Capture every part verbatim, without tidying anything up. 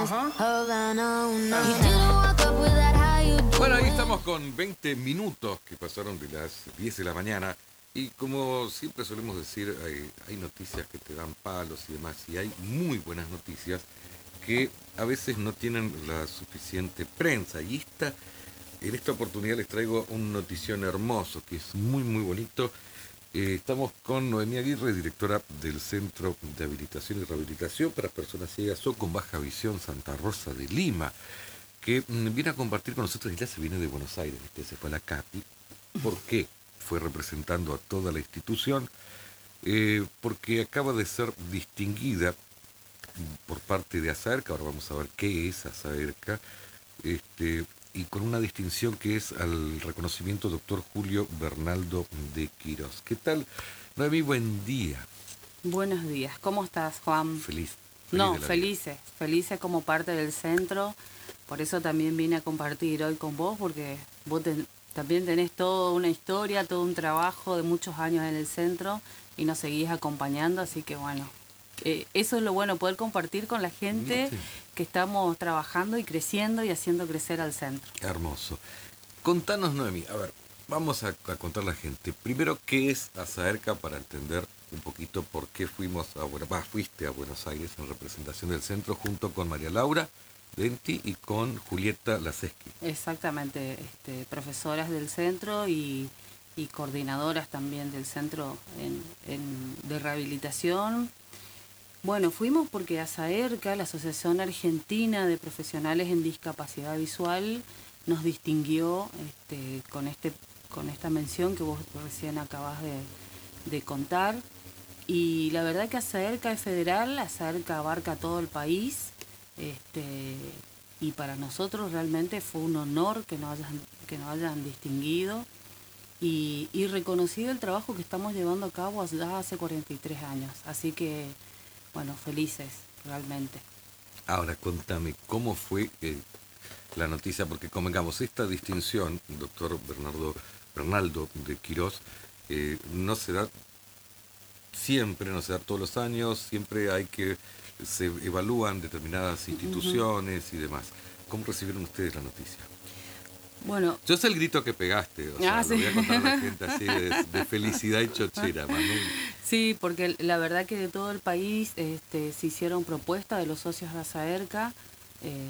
Ajá. Bueno, ahí estamos con veinte minutos que pasaron de las diez de la mañana. Y como siempre solemos decir, hay, hay noticias que te dan palos y demás. Y hay muy buenas noticias que a veces no tienen la suficiente prensa. Y esta, en esta oportunidad les traigo un notición hermoso, que es muy, muy bonito. Eh, estamos con Noemí Aguirre, directora del Centro de Habilitación y Rehabilitación para Personas Ciegas o con Baja Visión Santa Rosa de Lima, que mmm, viene a compartir con nosotros. Ella se viene de Buenos Aires, ¿viste? Se fue a la CAPI. ¿Por qué? Fue representando a toda la institución, eh, porque acaba de ser distinguida por parte de ASAERCA. Ahora vamos a ver qué es ASAERCA, este, y con una distinción que es al reconocimiento doctor Julio Bernaldo de Quirós. ¿Qué tal, Noemí? Buen día. Buenos días. ¿Cómo estás, Juan? Feliz. feliz no, felices. Vida. Felices como parte del centro. Por eso también vine a compartir hoy con vos, porque vos ten, también tenés toda una historia, todo un trabajo de muchos años en el centro y nos seguís acompañando. Así que bueno, eh, eso es lo bueno, poder compartir con la gente sí. que estamos trabajando y creciendo y haciendo crecer al centro. Hermoso. Contanos, Noemí, a ver, vamos a, a contar a la gente. Primero, ¿qué es ASAERCA para entender un poquito por qué fuimos a Buenos Aires, fuiste a Buenos Aires en representación del centro junto con María Laura Denti y con Julieta Laseschi? Exactamente, este, profesoras del centro y, y coordinadoras también del centro en, en, de rehabilitación. Bueno, fuimos porque ASAERCA, la Asociación Argentina de Profesionales en Discapacidad Visual, nos distinguió este, con, este, con esta mención que vos recién acabas de, de contar. Y la verdad que ASAERCA es federal, ASAERCA abarca todo el país. Este, y para nosotros realmente fue un honor que nos hayan, que nos hayan distinguido y, y reconocido el trabajo que estamos llevando a cabo ya hace cuarenta y tres años. Así que, bueno, felices realmente. Ahora, contame, ¿cómo fue eh, la noticia? Porque convengamos, esta distinción, doctor Bernardo, Bernaldo de Quirós, eh, no se da siempre, no se da todos los años, siempre hay que... se evalúan determinadas instituciones uh-huh. y demás. ¿Cómo recibieron ustedes la noticia? Bueno, yo sé el grito que pegaste, o sea, ah, lo sí. voy a contar a la gente así de, de felicidad y chochera, Manuel. Sí, porque la verdad que de todo el país este, se hicieron propuestas de los socios de ASAERCA, eh,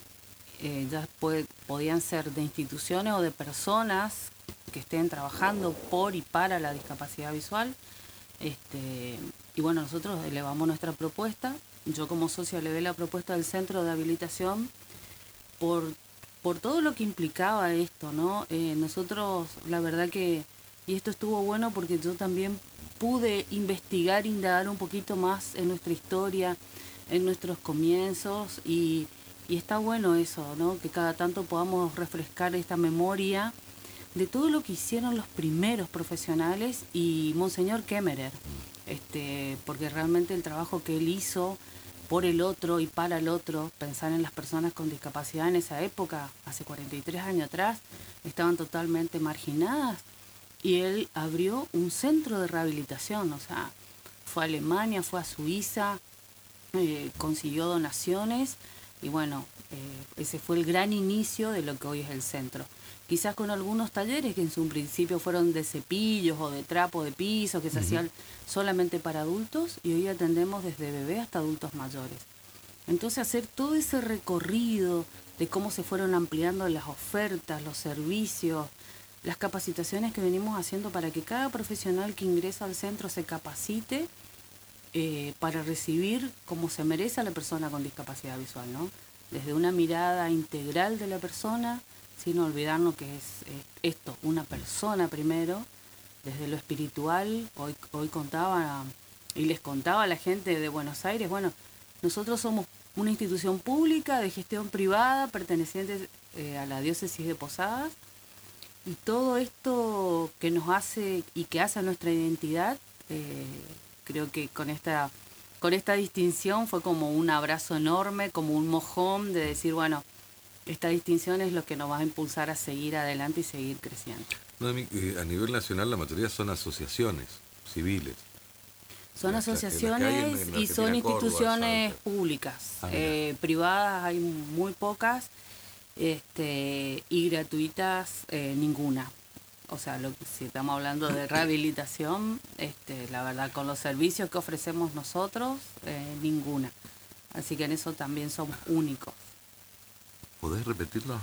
eh, ya puede, podían ser de instituciones o de personas que estén trabajando por y para la discapacidad visual. Este, y bueno, nosotros elevamos nuestra propuesta. Yo como socia elevé la propuesta del Centro de Habilitación por, por todo lo que implicaba esto, ¿no? Eh, nosotros, la verdad que, y esto estuvo bueno porque yo también pude investigar, indagar un poquito más en nuestra historia, en nuestros comienzos, y, y está bueno eso, ¿no? Que cada tanto podamos refrescar esta memoria de todo lo que hicieron los primeros profesionales y Monseñor Kemmerer, este, porque realmente el trabajo que él hizo por el otro y para el otro, pensar en las personas con discapacidad en esa época, hace cuarenta y tres años atrás, estaban totalmente marginadas, y él abrió un centro de rehabilitación, o sea, fue a Alemania, fue a Suiza, eh, consiguió donaciones, y bueno, eh, ese fue el gran inicio de lo que hoy es el centro. Quizás con algunos talleres que en su principio fueron de cepillos o de trapo de piso, que se uh-huh. hacían solamente para adultos, y hoy atendemos desde bebé hasta adultos mayores. Entonces hacer todo ese recorrido de cómo se fueron ampliando las ofertas, los servicios, las capacitaciones que venimos haciendo para que cada profesional que ingresa al centro se capacite eh, para recibir como se merece a la persona con discapacidad visual, ¿no? Desde una mirada integral de la persona, sin olvidarnos que es eh, esto, una persona primero, desde lo espiritual. Hoy, hoy contaba y les contaba a la gente de Buenos Aires, bueno, nosotros somos una institución pública de gestión privada perteneciente eh, a la diócesis de Posadas, y todo esto que nos hace y que hace a nuestra identidad, eh, creo que con esta, con esta distinción fue como un abrazo enorme, como un mojón de decir, bueno, esta distinción es lo que nos va a impulsar a seguir adelante y seguir creciendo. No, a nivel nacional la mayoría son asociaciones civiles. Son Las- las que- las que hay en- asociaciones en y Argentina, son Córdoba, instituciones Salta. públicas. Ah, mira. Eh, privadas hay muy pocas, este, y gratuitas eh, ninguna. O sea, lo, si estamos hablando de rehabilitación, este, la verdad, con los servicios que ofrecemos nosotros, eh, ninguna. Así que en eso también somos únicos. ¿Podés repetirlo?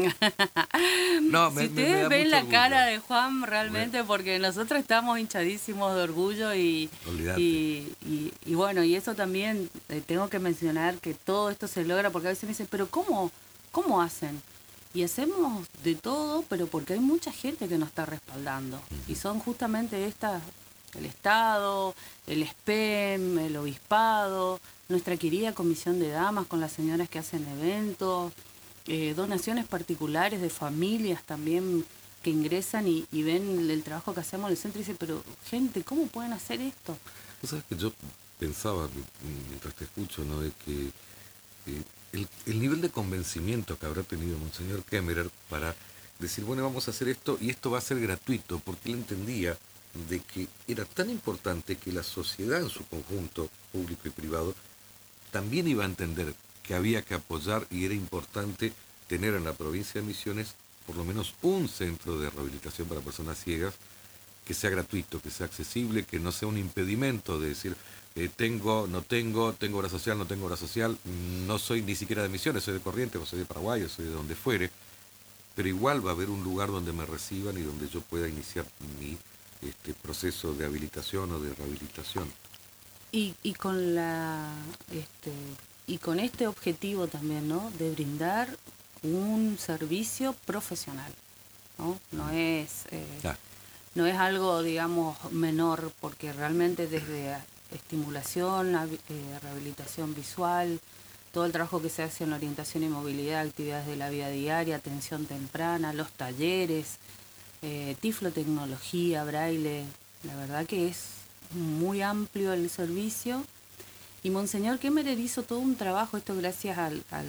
No, Si me, me- me ustedes da ven mucho la orgullo. cara de Juan realmente, porque nosotros estamos hinchadísimos de orgullo y, Olvídate. y, y, y bueno, y eso también eh, tengo que mencionar que todo esto se logra porque a veces me dicen, pero ¿cómo, cómo hacen? Y hacemos de todo, pero porque hay mucha gente que nos está respaldando. Y son justamente estas, el Estado, el S P E M, el Obispado, nuestra querida Comisión de Damas con las señoras que hacen eventos, eh, donaciones particulares de familias también que ingresan y, y ven el, el trabajo que hacemos en el centro y dicen, pero gente, ¿cómo pueden hacer esto? Vos sabés que yo pensaba, mientras te escucho, ¿no?, de que eh, el, el nivel de convencimiento que habrá tenido Monseñor Kemmerer para decir, bueno, vamos a hacer esto y esto va a ser gratuito, porque él entendía de que era tan importante que la sociedad en su conjunto, público y privado, también iba a entender que había que apoyar y era importante tener en la provincia de Misiones por lo menos un centro de rehabilitación para personas ciegas que sea gratuito, que sea accesible, que no sea un impedimento de decir, eh, tengo, no tengo, tengo obra social, no tengo obra social, no soy ni siquiera de Misiones, soy de Corrientes, o soy de Paraguay, o soy de donde fuere, pero igual va a haber un lugar donde me reciban y donde yo pueda iniciar mi este, proceso de habilitación o de rehabilitación. Y, y con la este y con este objetivo también, ¿no?, de brindar un servicio profesional, ¿no? No es eh, Ah, no es algo, digamos, menor, porque realmente desde estimulación, a- eh, rehabilitación visual, todo el trabajo que se hace en orientación y movilidad, actividades de la vida diaria, atención temprana, los talleres, eh, tiflotecnología, braille, la verdad que es muy amplio el servicio. Y Monseñor Kemmerer hizo todo un trabajo, esto gracias al, al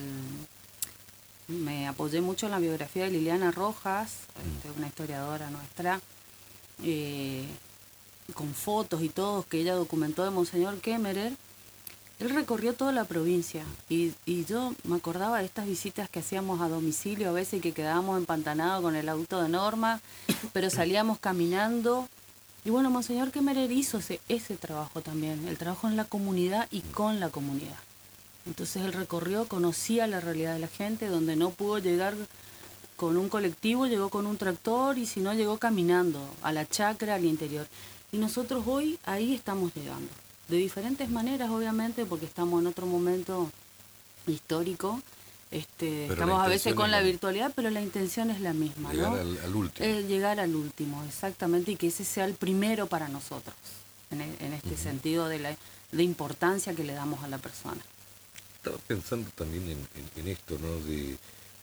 me apoyé mucho en la biografía de Liliana Rojas, este, una historiadora nuestra, eh, con fotos y todo que ella documentó de Monseñor Kemmerer. Él recorrió toda la provincia y, y yo me acordaba de estas visitas que hacíamos a domicilio a veces, que quedábamos empantanados con el auto de Norma, pero salíamos caminando. Y bueno, Monseñor Kemmerer hizo ese, ese trabajo también, el trabajo en la comunidad y con la comunidad. Entonces él recorrió, conocía la realidad de la gente, donde no pudo llegar con un colectivo, llegó con un tractor, y si no, llegó caminando a la chacra, al interior. Y nosotros hoy ahí estamos llegando, de diferentes maneras, obviamente, porque estamos en otro momento histórico. Este, Pero estamos la a veces intención con es la la- virtualidad, pero la intención es la misma, llegar ¿no? al, al último. Eh, llegar al último, exactamente, y que ese sea el primero para nosotros, en, e- en este Ujú. sentido de la de importancia que le damos a la persona. Estaba pensando también en, en- en esto, ¿no? De,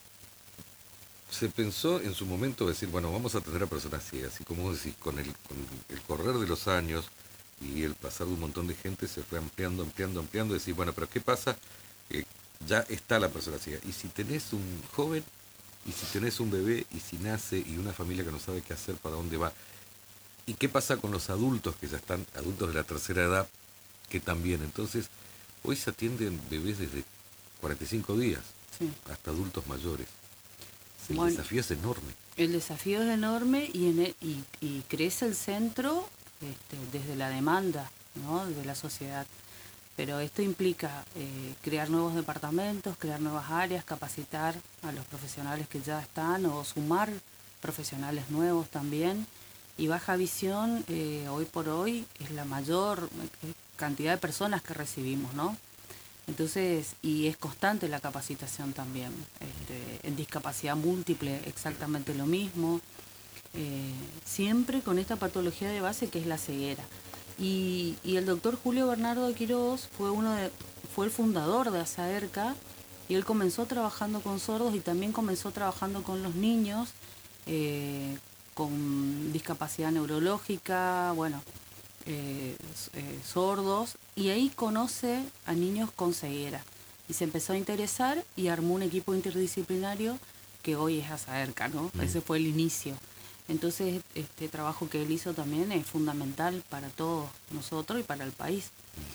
se pensó en su momento decir, bueno, vamos a atender a personas ciegas, y como vos decís, con el, con el correr de los años y el pasar de un montón de gente, se fue ampliando, ampliando, ampliando, decir, bueno, pero ¿qué pasa? Eh, ya está la persona ciega. Y si tenés un joven, y si tenés un bebé, y si nace, y una familia que no sabe qué hacer, para dónde va, ¿y qué pasa con los adultos que ya están, adultos de la tercera edad, que también? Entonces, hoy se atienden bebés desde cuarenta y cinco días Sí. hasta adultos mayores. El Bueno. desafío es enorme. El desafío es enorme y, en el- y, y crece el centro este, desde la demanda, ¿no?, de la sociedad. Pero esto implica eh, crear nuevos departamentos, crear nuevas áreas, capacitar a los profesionales que ya están o sumar profesionales nuevos también. Y Baja Visión, eh, hoy por hoy, es la mayor eh, cantidad de personas que recibimos, ¿no? Entonces, y es constante la capacitación también. Este, en discapacidad múltiple, exactamente lo mismo. Eh, siempre con esta patología de base que es la ceguera. Y, y el doctor Julio Bernardo Quiroz fue uno de, fue el fundador de ASAERCA, y él comenzó trabajando con sordos y también comenzó trabajando con los niños eh, con discapacidad neurológica, bueno, eh, eh, sordos, y ahí conoce a niños con ceguera y se empezó a interesar y armó un equipo interdisciplinario que hoy es ASAERCA, ¿no? Mm. Ese fue el inicio. Entonces este trabajo que él hizo también es fundamental para todos nosotros y para el país.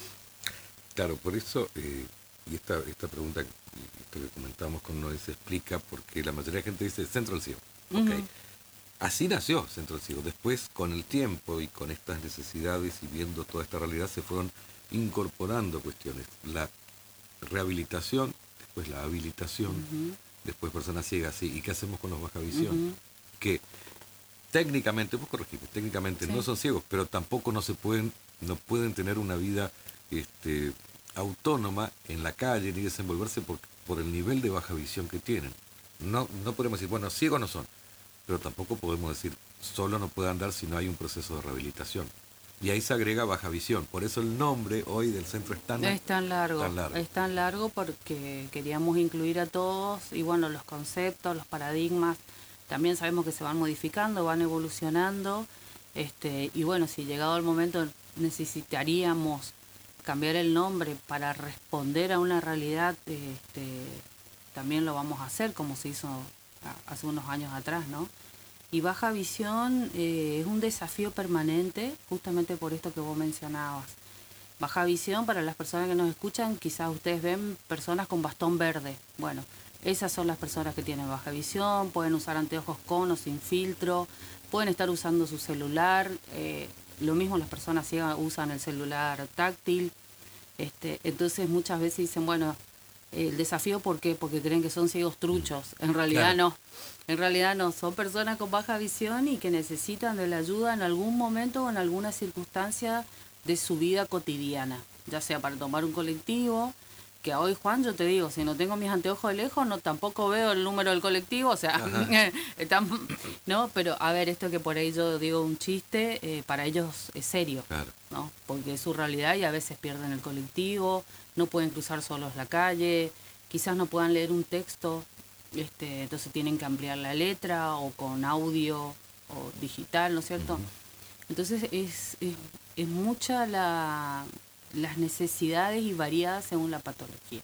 Claro, por eso, eh, y esta, esta pregunta, esto que comentamos con Noé, se explica porque la mayoría de la gente dice Centro del Ciego. Okay. Uh-huh. Así nació Centro del Ciego. Después, con el tiempo y con estas necesidades y viendo toda esta realidad, se fueron incorporando cuestiones. La rehabilitación, después la habilitación, uh-huh. después personas ciegas, sí. ¿Y qué hacemos con los baja visión? Uh-huh. Que técnicamente, vos corregime, técnicamente sí. no son ciegos, pero tampoco no se pueden, no pueden tener una vida este, autónoma en la calle ni desenvolverse por, por el nivel de baja visión que tienen. No, no podemos decir, bueno, ciegos no son, pero tampoco podemos decir, solo no puede andar si no hay un proceso de rehabilitación. Y ahí se agrega baja visión. Por eso el nombre hoy del centro es tan, es tan largo. tan largo. Es tan largo porque queríamos incluir a todos y bueno, los conceptos, los paradigmas, también sabemos que se van modificando, van evolucionando. Este, y bueno, si llegado el momento necesitaríamos cambiar el nombre para responder a una realidad, este, también lo vamos a hacer como se hizo hace unos años atrás, ¿no? Y baja visión eh, es un desafío permanente, justamente por esto que vos mencionabas. Baja visión, para las personas que nos escuchan, quizás ustedes ven personas con bastón verde. Bueno, esas son las personas que tienen baja visión, pueden usar anteojos con o sin filtro, pueden estar usando su celular, eh, lo mismo las personas ciegas usan el celular táctil. Este, entonces muchas veces dicen, bueno, el desafío, ¿por qué? Porque creen que son ciegos truchos. En realidad claro. no. En realidad no. Son personas con baja visión y que necesitan de la ayuda en algún momento o en alguna circunstancia de su vida cotidiana. Ya sea para tomar un colectivo, que hoy, Juan, yo te digo, si no tengo mis anteojos de lejos, no tampoco veo el número del colectivo. O sea, están, no, pero a ver, esto que por ahí yo digo un chiste, eh, para ellos es serio. Claro. ¿No? Porque es su realidad y a veces pierden el colectivo, no pueden cruzar solos la calle, quizás no puedan leer un texto, este, entonces tienen que ampliar la letra o con audio o digital, ¿no es cierto? Uh-huh. Entonces es, es, es mucha la, las necesidades y variadas según la patología.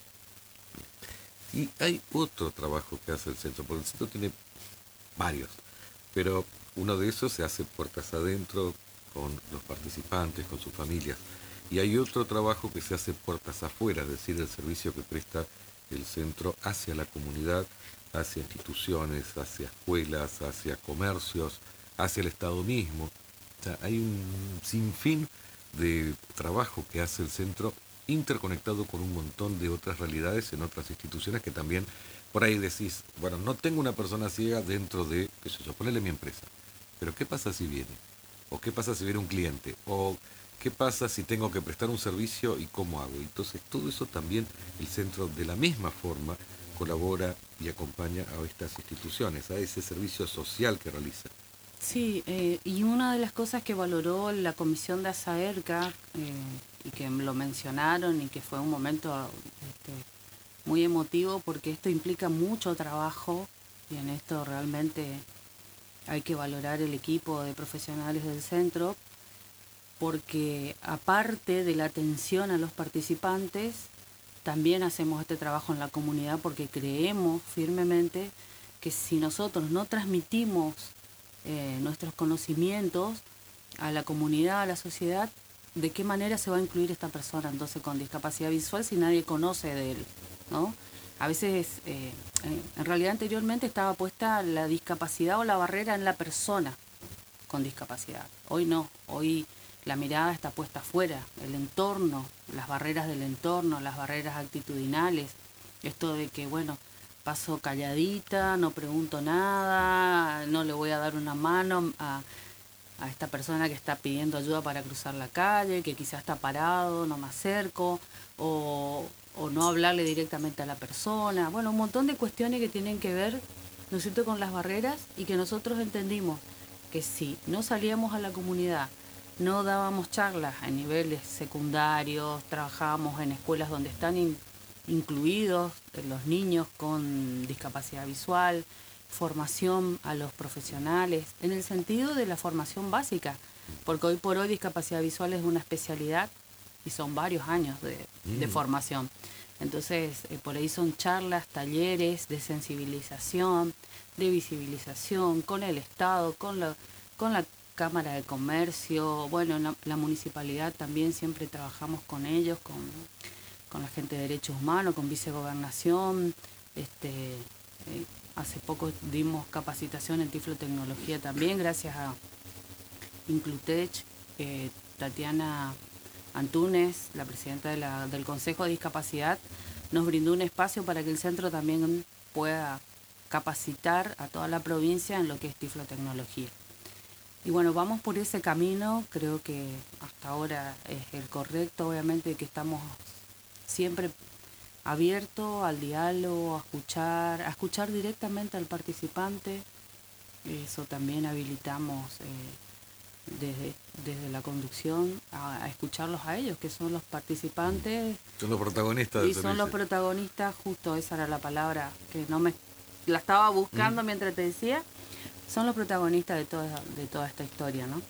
Y hay otro trabajo que hace el centro, porque el centro tiene varios, pero uno de esos se hace puertas adentro con los participantes, con sus familias. Y hay otro trabajo que se hace puertas afuera, es decir, el servicio que presta el centro hacia la comunidad, hacia instituciones, hacia escuelas, hacia comercios, hacia el Estado mismo. O sea, hay un sinfín de trabajo que hace el centro interconectado con un montón de otras realidades en otras instituciones que también, por ahí decís, bueno, no tengo una persona ciega dentro de, qué sé yo, ponele mi empresa, pero ¿qué pasa si viene? ¿O qué pasa si viene un cliente? ¿O qué pasa si tengo que prestar un servicio y cómo hago? Entonces, todo eso también el centro de la misma forma colabora y acompaña a estas instituciones, a ese servicio social que realiza. Sí, eh, y una de las cosas que valoró la comisión de ASAERCA, eh, y que lo mencionaron y que fue un momento este, muy emotivo, porque esto implica mucho trabajo y en esto realmente hay que valorar el equipo de profesionales del centro, porque aparte de la atención a los participantes, también hacemos este trabajo en la comunidad porque creemos firmemente que si nosotros no transmitimos eh, nuestros conocimientos a la comunidad, a la sociedad, ¿de qué manera se va a incluir esta persona entonces con discapacidad visual si nadie conoce de él, ¿no? A veces, eh, en realidad anteriormente estaba puesta la discapacidad o la barrera en la persona con discapacidad. Hoy no, hoy la mirada está puesta afuera, el entorno, las barreras del entorno, las barreras actitudinales. Esto de que, bueno, paso calladita, no pregunto nada, no le voy a dar una mano a, a esta persona que está pidiendo ayuda para cruzar la calle, que quizás está parado, no me acerco, o... o no hablarle directamente a la persona. Bueno, un montón de cuestiones que tienen que ver, ¿no es cierto?, con las barreras y que nosotros entendimos que si no salíamos a la comunidad, no dábamos charlas a niveles secundarios, trabajábamos en escuelas donde están in, incluidos los niños con discapacidad visual, formación a los profesionales, en el sentido de la formación básica, porque hoy por hoy discapacidad visual es una especialidad y son varios años de, mm. de formación. Entonces, eh, por ahí son charlas, talleres de sensibilización, de visibilización con el Estado, con la, con la Cámara de Comercio, bueno, la, la municipalidad también siempre trabajamos con ellos, con, con la gente de Derechos Humanos, con Vicegobernación. Este, eh, hace poco dimos capacitación en tiflotecnología también, gracias a Inclutech, eh, Tatiana Antúnez, la presidenta de la, del Consejo de Discapacidad, nos brindó un espacio para que el centro también pueda capacitar a toda la provincia en lo que es tiflotecnología. Y bueno, vamos por ese camino, creo que hasta ahora es el correcto, obviamente que estamos siempre abiertos al diálogo, a escuchar, a escuchar directamente al participante, eso también habilitamos eh, desde, desde la conducción a, a escucharlos a ellos, que son los participantes. Son los protagonistas. Y son los protagonistas, justo esa era la palabra, que no me la estaba buscando mm. mientras te decía. Son los protagonistas de toda, de toda esta historia, ¿no?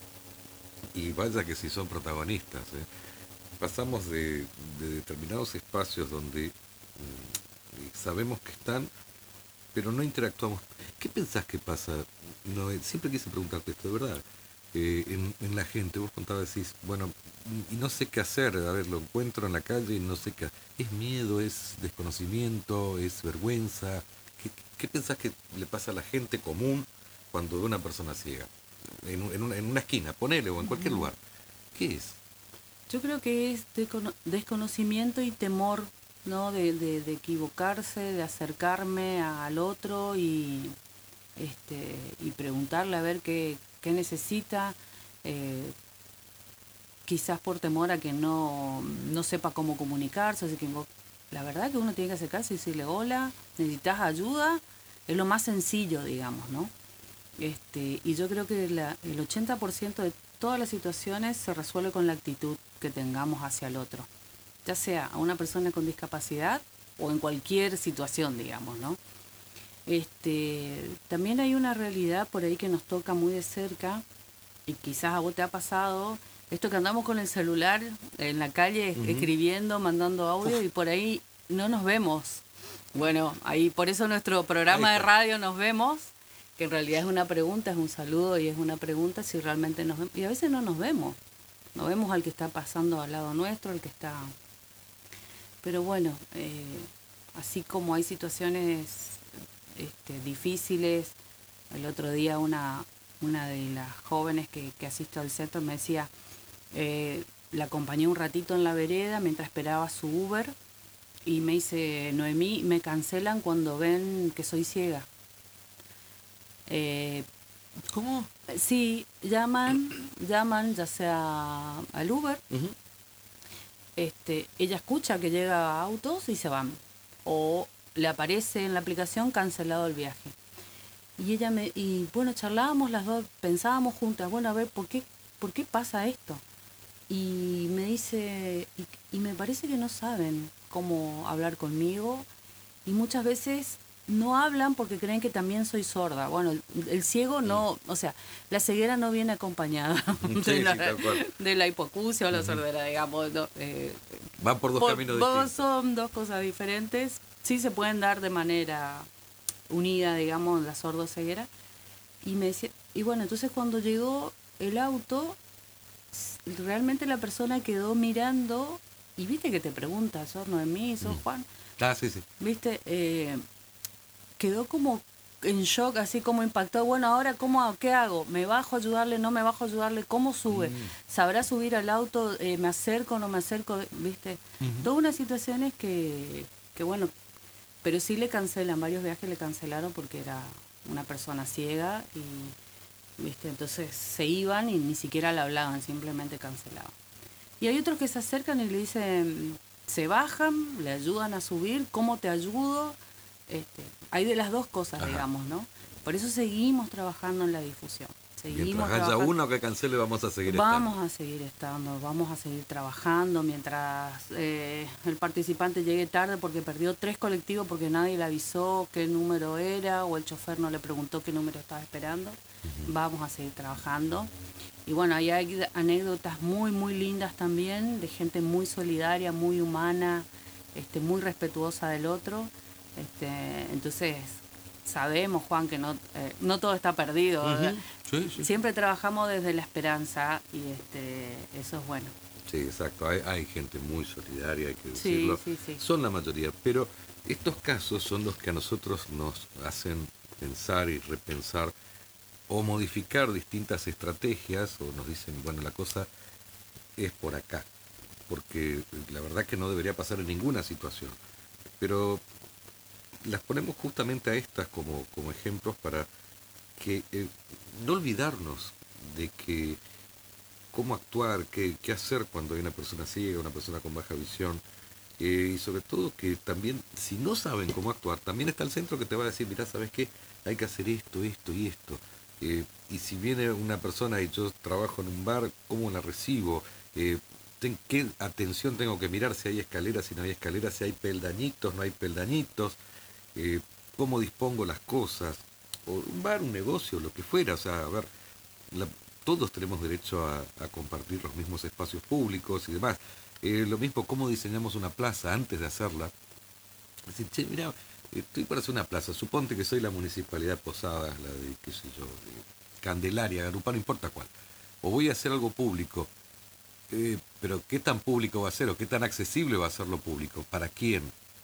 Y vaya que sí son protagonistas, ¿eh? Pasamos de, de determinados espacios donde mm, sabemos que están, pero no interactuamos. ¿Qué pensás que pasa? No, siempre quise preguntarte esto, de verdad. Eh, en, en la gente, vos contabas, decís, bueno, y no sé qué hacer, a ver, lo encuentro en la calle y no sé qué. ¿Es miedo, es desconocimiento, es vergüenza? ¿Qué, qué pensás que le pasa a la gente común cuando ve una persona ciega? En, en, una, en una esquina, ponele, o en cualquier lugar. ¿Qué es? Yo creo que es desconocimiento y temor, ¿no? De, de, de equivocarse, de acercarme al otro y, este, y preguntarle a ver qué, qué necesita, eh, quizás por temor a que no, no sepa cómo comunicarse. Así que la verdad que uno tiene que acercarse y decirle, hola, ¿necesitas ayuda? Es lo más sencillo, digamos, ¿no? Este, y yo creo que la, el ochenta por ciento de todas las situaciones se resuelve con la actitud que tengamos hacia el otro, ya sea a una persona con discapacidad o en cualquier situación, digamos, ¿no? Este, también hay una realidad por ahí que nos toca muy de cerca y quizás a vos te ha pasado esto que andamos con el celular en la calle uh-huh. escribiendo, mandando audio y por ahí no nos vemos. Bueno, ahí por eso nuestro programa de radio Nos Vemos, que en realidad es una pregunta, es un saludo y es una pregunta si realmente nos vemos. Y a veces no nos vemos. No vemos al que está pasando al lado nuestro, al que está... Pero bueno, eh, así como hay situaciones este, difíciles, el otro día una, una de las jóvenes que, que asisto al centro me decía, eh, la acompañé un ratito en la vereda mientras esperaba su Uber y me dice, Noemí, me cancelan cuando ven que soy ciega. Eh, ¿Cómo? Sí, llaman, llaman ya sea al Uber, uh-huh. este, ella escucha que llega autos y se van, o le aparece en la aplicación cancelado el viaje. Y ella me, y bueno, charlábamos las dos, pensábamos juntas, bueno, a ver, ¿por qué, por qué pasa esto? Y me dice, y, y me parece que no saben cómo hablar conmigo, y muchas veces no hablan porque creen que también soy sorda. Bueno, el, el ciego no, o sea, la ceguera no viene acompañada sí, de, la, sí, de la hipoacusia o la uh-huh. sordera, digamos. No, eh, Van por dos por, caminos distintos. Son dos cosas diferentes. Sí se pueden dar de manera unida, digamos, la sordo-ceguera. Y me decía, y bueno, entonces cuando llegó el auto, realmente la persona quedó mirando y viste que te pregunta, ¿sos Noemí, sos uh-huh. Juan? Ah, sí, sí. Viste, eh, quedó como en shock, así como impactado. Bueno, ahora, ¿cómo, qué hago? ¿Me bajo a ayudarle? ¿No me bajo a ayudarle? ¿Cómo sube? Mm. ¿Sabrá subir al auto? Eh, ¿Me acerco? ¿No me acerco? ¿Viste? Uh-huh. Todas unas situaciones que, que, bueno, pero sí le cancelan. Varios viajes le cancelaron porque era una persona ciega y, ¿viste? Entonces se iban y ni siquiera le hablaban, simplemente cancelaban. Y hay otros que se acercan y le dicen, se bajan, le ayudan a subir. ¿Cómo te ayudo? Este, hay de las dos cosas, ajá. digamos, ¿no? Por eso seguimos trabajando en la difusión. Seguimos mientras haya uno que cancele, vamos a seguir vamos estando. Vamos a seguir estando, vamos a seguir trabajando mientras eh, el participante llegue tarde porque perdió tres colectivos porque nadie le avisó qué número era o el chofer no le preguntó qué número estaba esperando. Uh-huh. Vamos a seguir trabajando. Y bueno, ahí hay anécdotas muy, muy lindas también de gente muy solidaria, muy humana, este, muy respetuosa del otro. Este, entonces, sabemos, Juan, que no, eh, no todo está perdido. Uh-huh. Sí, sí. Siempre trabajamos desde la esperanza y este, eso es bueno. Sí, exacto. Hay, hay gente muy solidaria, hay que decirlo. Sí, sí, sí. Son la mayoría, pero estos casos son los que a nosotros nos hacen pensar y repensar o modificar distintas estrategias, o nos dicen, bueno, la cosa es por acá, porque la verdad que no debería pasar en ninguna situación. Pero las ponemos justamente a estas como, como ejemplos para que eh, no olvidarnos de que cómo actuar, qué, qué hacer cuando hay una persona ciega, una persona con baja visión, eh, y sobre todo que también, si no saben cómo actuar, también está el centro que te va a decir, mirá, ¿sabes qué? Hay que hacer esto, esto y esto. Eh, y si viene una persona y yo trabajo en un bar, ¿cómo la recibo? Eh, ten, ¿Qué atención tengo que mirar? Si hay escaleras, si no hay escaleras, si hay peldañitos, no hay peldañitos, eh, cómo dispongo las cosas, o un bar, un negocio, lo que fuera. O sea, a ver, la, todos tenemos derecho a, a compartir los mismos espacios públicos y demás. Eh, lo mismo, cómo diseñamos una plaza antes de hacerla. Decir, che, mira, estoy para hacer una plaza, suponte que soy la municipalidad de Posadas, la de, qué sé yo, de Candelaria, Garupá, no importa cuál. O voy a hacer algo público, eh, pero ¿qué tan público va a ser o qué tan accesible va a ser lo público? ¿Para quién?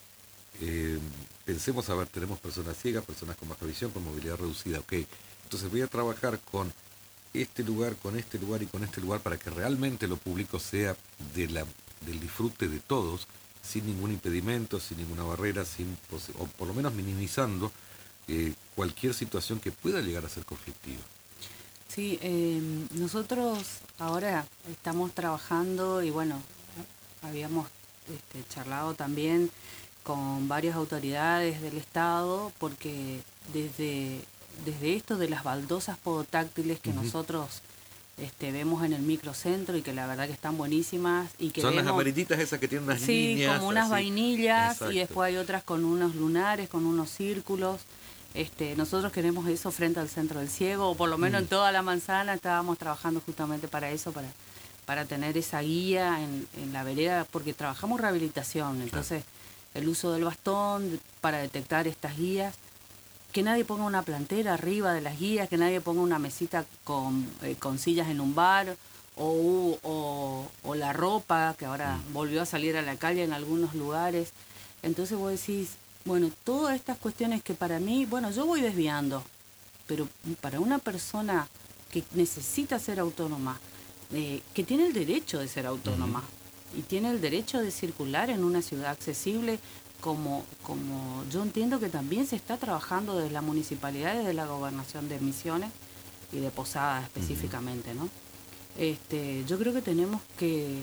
Eh, pensemos, a ver, tenemos personas ciegas, personas con baja visión, con movilidad reducida, ok. Entonces voy a trabajar con este lugar, con este lugar y con este lugar para que realmente lo público sea de la, del disfrute de todos, sin ningún impedimento, sin ninguna barrera, sin o por lo menos minimizando eh, cualquier situación que pueda llegar a ser conflictiva. Sí, eh, nosotros ahora estamos trabajando y bueno, habíamos este, charlado también con varias autoridades del Estado porque desde, desde esto de las baldosas podotáctiles que uh-huh. nosotros este, vemos en el microcentro y que la verdad que están buenísimas y que son vemos, las amarillitas esas que tienen unas sí, líneas, como unas así. vainillas. Exacto. Y después hay otras con unos lunares, con unos círculos. Este, nosotros queremos eso frente al Centro del Ciego, o por lo menos mm. en toda la manzana estábamos trabajando justamente para eso, para, para tener esa guía en, en la vereda, porque trabajamos rehabilitación, entonces claro. el uso del bastón para detectar estas guías, que nadie ponga una plantera arriba de las guías, que nadie ponga una mesita con, eh, con sillas en un bar, o, o, o la ropa, que ahora mm. volvió a salir a la calle en algunos lugares. Entonces vos decís, bueno, todas estas cuestiones que para mí, bueno, yo voy desviando, pero para una persona que necesita ser autónoma, eh, que tiene el derecho de ser autónoma uh-huh. y tiene el derecho de circular en una ciudad accesible, como, como yo entiendo que también se está trabajando desde la municipalidad, desde la gobernación de Misiones y de Posadas específicamente, ¿no? Este, yo creo que tenemos que,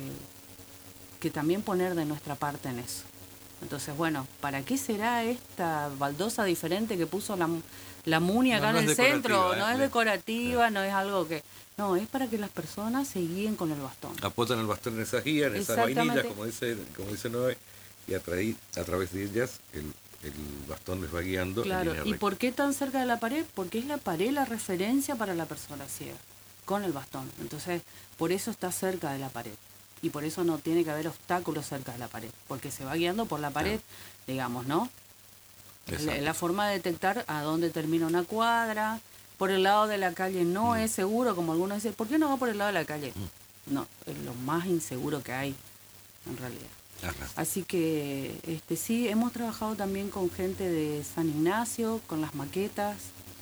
que también poner de nuestra parte en eso. Entonces, bueno, ¿para qué será esta baldosa diferente que puso la, la MUNI acá no, no en el centro? ¿eh? No es decorativa, sí. no es algo que... No, es para que las personas se guíen con el bastón. Apoyan el bastón en esas guías, en esas vainillas, como dice, como dice Noé, y a, tra- a través de ellas el, el bastón les va guiando. Claro, ¿y por qué tan cerca de la pared? Porque es la pared la referencia para la persona ciega, con el bastón. Entonces, por eso está cerca de la pared. Y por eso no tiene que haber obstáculos cerca de la pared, porque se va guiando por la pared, claro. digamos, ¿no? La, la forma de detectar a dónde termina una cuadra, por el lado de la calle no mm. es seguro, como algunos dicen, ¿por qué no va por el lado de la calle? Mm. No, es lo más inseguro que hay, en realidad. Ajá. Así que este sí, hemos trabajado también con gente de San Ignacio, con las maquetas,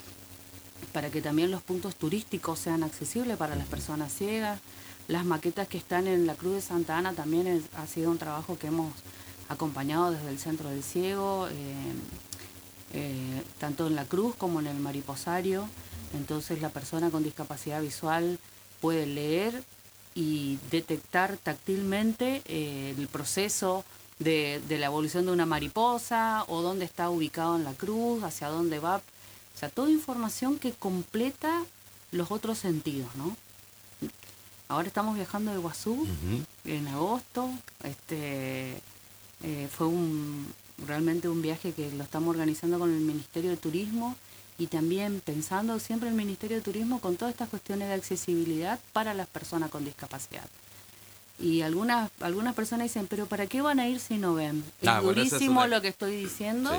para que también los puntos turísticos sean accesibles para las personas ciegas. Las maquetas que están en la Cruz de Santa Ana también es, ha sido un trabajo que hemos acompañado desde el Centro del Ciego, eh, eh, tanto en la Cruz como en el Mariposario. Entonces la persona con discapacidad visual puede leer y detectar táctilmente eh, el proceso de, de la evolución de una mariposa o dónde está ubicado en la cruz, hacia dónde va. O sea, toda información que completa los otros sentidos, ¿no? Ahora estamos viajando de Iguazú uh-huh. en agosto. Este eh, fue un realmente un viaje que lo estamos organizando con el Ministerio de Turismo y también pensando siempre el Ministerio de Turismo con todas estas cuestiones de accesibilidad para las personas con discapacidad. Y algunas algunas personas dicen, pero ¿para qué van a ir si no ven? Es Ah, bueno, esa es durísimo una- lo que estoy diciendo.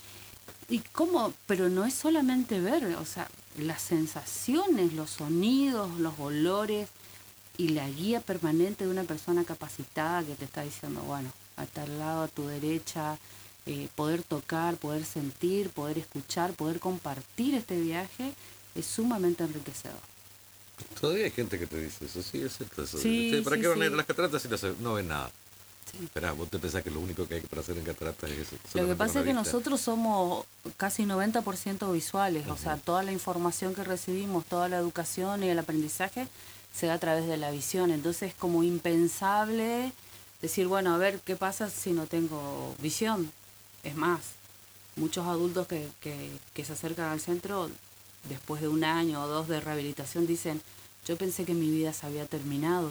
Sí. ¿Y cómo? Pero no es solamente ver, o sea, las sensaciones, los sonidos, los olores y la guía permanente de una persona capacitada que te está diciendo, bueno, a tal lado, a tu derecha, eh, poder tocar, poder sentir, poder escuchar, poder compartir este viaje, es sumamente enriquecedor. Todavía hay gente que te dice eso, sí, es cierto eso. Sí, Che, ¿para sí, qué van a ir sí. a las cataratas si no, se- no ven nada? Sí. Esperá, vos te pensás que lo único que hay para hacer en cataratas es eso. Lo que solamente pasa con es que la vista. nosotros somos casi noventa por ciento visuales, Ujú. o sea, toda la información que recibimos, toda la educación y el aprendizaje se da a través de la visión, entonces es como impensable decir, bueno, a ver, ¿qué pasa si no tengo visión? Es más, muchos adultos que, que, que se acercan al centro, después de un año o dos de rehabilitación, dicen, yo pensé que mi vida se había terminado.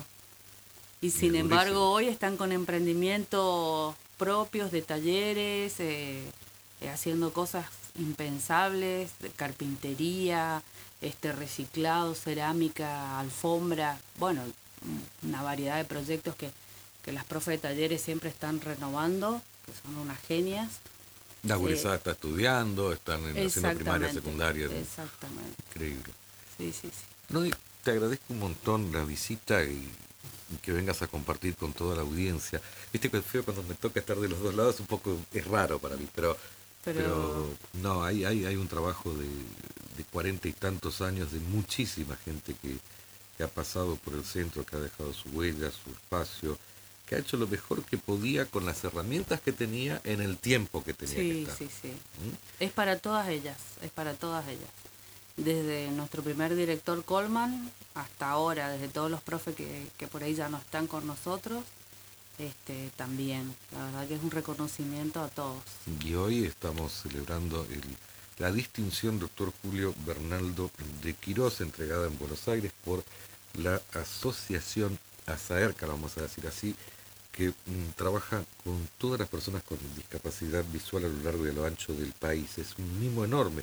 Y sin durísimo. embargo, hoy están con emprendimientos propios de talleres, eh, eh, haciendo cosas impensables, de carpintería, este reciclado, cerámica, alfombra, bueno, una variedad de proyectos que, que las profes de talleres siempre están renovando, que son unas genias. La gurizada está estudiando, están en, haciendo primaria, Exactamente, secundaria. exactamente. Increíble. Sí, sí, sí. No, y te agradezco un montón la visita y, y que vengas a compartir con toda la audiencia. Viste que el feo cuando me toca estar de los dos lados un poco es raro para mí, pero, Pero, pero no, hay, hay, hay un trabajo de, de cuarenta y tantos años de muchísima gente que, que ha pasado por el centro, que ha dejado su huella, su espacio, que ha hecho lo mejor que podía con las herramientas que tenía en el tiempo que tenía que sí, estar. sí, sí. ¿Mm? Es para todas ellas, es para todas ellas. Desde nuestro primer director Coleman hasta ahora, desde todos los profes que, que por ahí ya no están con nosotros, este también. La verdad que es un reconocimiento a todos. Y hoy estamos celebrando el, la distinción doctor Julio Bernaldo de Quirós, entregada en Buenos Aires por la Asociación ASAERCA, vamos a decir así, que mm, trabaja con todas las personas con discapacidad visual a lo largo y a lo ancho del país. Es un mimo enorme.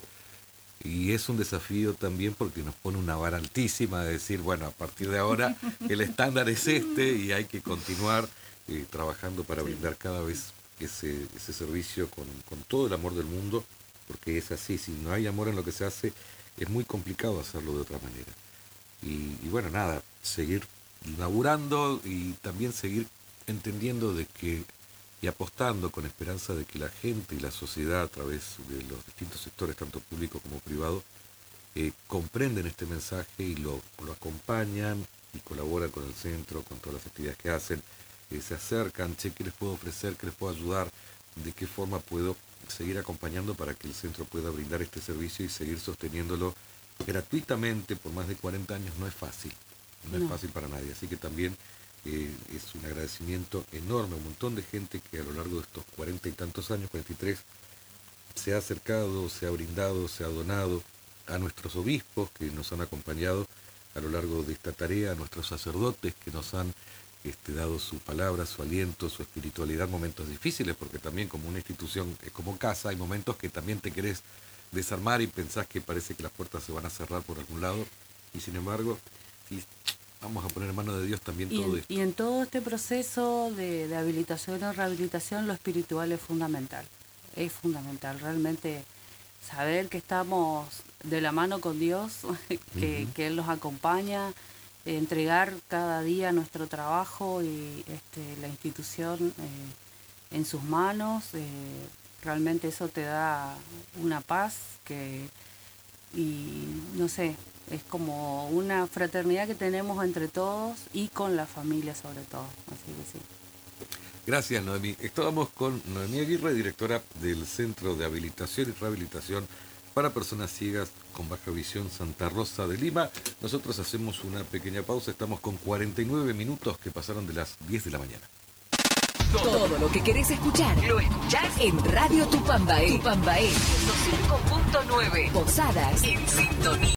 Y es un desafío también porque nos pone una vara altísima de decir, bueno, a partir de ahora el estándar es este y hay que continuar eh, trabajando para Sí. brindar cada vez ese, ese servicio con, con todo el amor del mundo, porque es así, si no hay amor en lo que se hace, es muy complicado hacerlo de otra manera. Y, y bueno, nada, seguir laburando y también seguir entendiendo de que y apostando con esperanza de que la gente y la sociedad a través de los distintos sectores, tanto público como privado, eh, comprenden este mensaje y lo, lo acompañan y colaboran con el centro, con todas las actividades que hacen, eh, se acercan, che, ¿qué les puedo ofrecer? ¿Qué les puedo ayudar? ¿De qué forma puedo seguir acompañando para que el centro pueda brindar este servicio y seguir sosteniéndolo gratuitamente por más de cuarenta años? No es fácil, no, no. es fácil para nadie, así que también Eh, es un agradecimiento enorme a un montón de gente que a lo largo de estos cuarenta y tantos años, cuarenta y tres, se ha acercado, se ha brindado, se ha donado a nuestros obispos que nos han acompañado a lo largo de esta tarea, a nuestros sacerdotes que nos han este, dado su palabra, su aliento, su espiritualidad, momentos difíciles, porque también como una institución, es como casa, hay momentos que también te querés desarmar y pensás que parece que las puertas se van a cerrar por algún lado, y sin embargo, si vamos a poner en manos de Dios también y todo en, esto. Y en todo este proceso de, de habilitación y rehabilitación, lo espiritual es fundamental. Es fundamental. Realmente saber que estamos de la mano con Dios, que, uh-huh. que Él nos acompaña, eh, entregar cada día nuestro trabajo y este, la institución eh, en sus manos. Eh, realmente eso te da una paz que, y no sé, es como una fraternidad que tenemos entre todos y con la familia sobre todo, así que sí. Gracias, Noemí. Estábamos con Noemí Aguirre, directora del Centro de Habilitación y Rehabilitación para Personas Ciegas con Baja Visión Santa Rosa de Lima. Nosotros hacemos una pequeña pausa, estamos con cuarenta y nueve minutos que pasaron de las diez de la mañana. Todo lo que querés escuchar, lo escuchás en Radio Tupambaé. Tupambaé, ciento cinco punto nueve. Posadas, en sintonía.